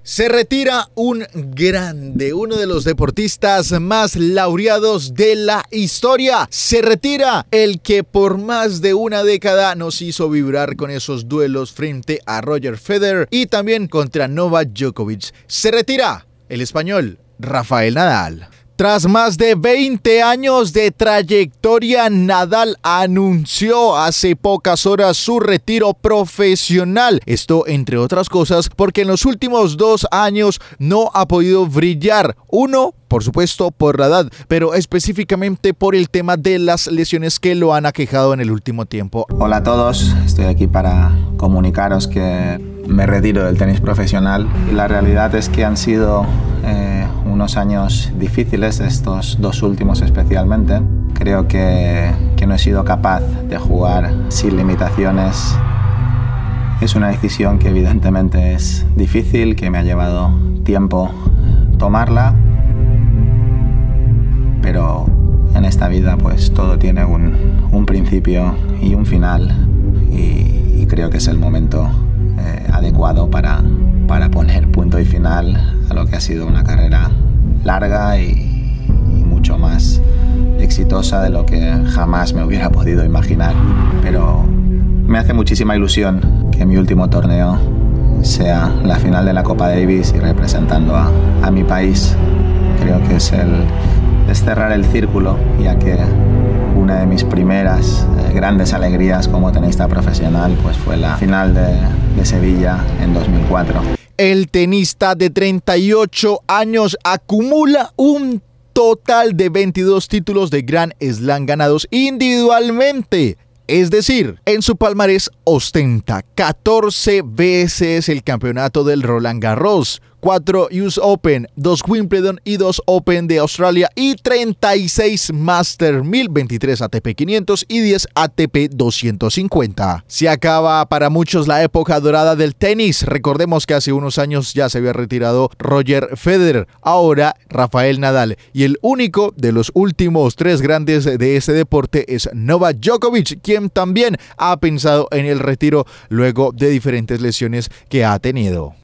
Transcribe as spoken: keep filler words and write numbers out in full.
Se retira un grande, uno de los deportistas más laureados de la historia. Se retira el que por más de una década nos hizo vibrar con esos duelos frente a Roger Federer y también contra Novak Djokovic. Se retira el español Rafael Nadal. Tras más de veinte años de trayectoria, Nadal anunció hace pocas horas su retiro profesional. Esto, entre otras cosas, porque en los últimos dos años no ha podido brillar. Uno, por supuesto, por la edad, pero específicamente por el tema de las lesiones que lo han aquejado en el último tiempo. Hola a todos, estoy aquí para comunicaros que me retiro del tenis profesional y la realidad es que han sido eh, unos años difíciles, estos dos últimos especialmente. Creo que, que no he sido capaz de jugar sin limitaciones. Es una decisión que evidentemente es difícil, que me ha llevado tiempo tomarla, pero en esta vida pues todo tiene un, un principio y un final y, y creo que es el momento eh, adecuado para, para poner punto y final a lo que ha sido una carrera larga y, y mucho más exitosa de lo que jamás me hubiera podido imaginar. Pero me hace muchísima ilusión que mi último torneo sea la final de la Copa Davis y representando a, a mi país. Creo que es el es cerrar el círculo, ya que una de mis primeras eh, grandes alegrías como tenista profesional pues fue la final de, de Sevilla en dos mil cuatro. El tenista de treinta y ocho años acumula un total de veintidós títulos de Grand Slam ganados individualmente. Es decir, en su palmarés ostenta catorce veces el campeonato del Roland Garros, cuatro U S Open, dos Wimbledon y dos Open de Australia y treinta y seis Master mil, veintitrés A T P quinientos y diez A T P doscientos cincuenta. Se acaba para muchos la época dorada del tenis. Recordemos que hace unos años ya se había retirado Roger Federer, ahora Rafael Nadal. Y el único de los últimos tres grandes de este deporte es Novak Djokovic, quien también ha pensado en el retiro luego de diferentes lesiones que ha tenido.